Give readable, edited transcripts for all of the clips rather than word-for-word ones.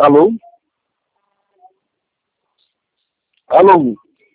Alô? Alô?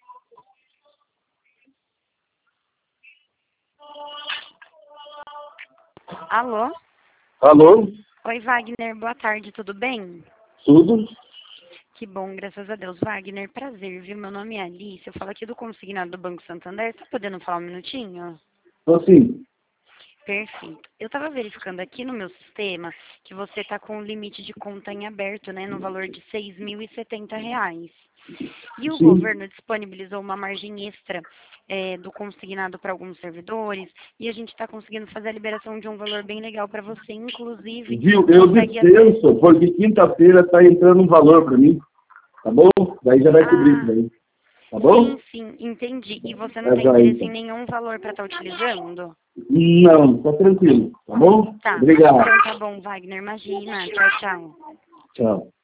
Alô? Alô? Oi, Wagner, boa tarde, tudo bem? Tudo? Que bom, graças a Deus. Wagner, prazer, viu? Meu nome é Alice, eu falo aqui do consignado do Banco Santander. Tá podendo falar um minutinho? Tô sim. Perfeito. Eu estava verificando aqui no meu sistema que você está com o limite de conta em aberto, né, no valor de R$ 6.070. E o Sim. governo disponibilizou uma margem extra do consignado para alguns servidores e a gente está conseguindo fazer a liberação de um valor bem legal para você, inclusive Viu? Eu consegue até... dispenso, porque quinta-feira tá entrando um valor para mim. Tá bom? Daí já vai cobrir isso Ah, daí. Tá sim, bom? sim, entendi. E você não Tá tem joia, interesse em então. nenhum valor para estar utilizando? Não, tá tranquilo. Tá bom? Tá, Obrigado. então tá bom, Wagner, imagina. Tchau, tchau. Tchau.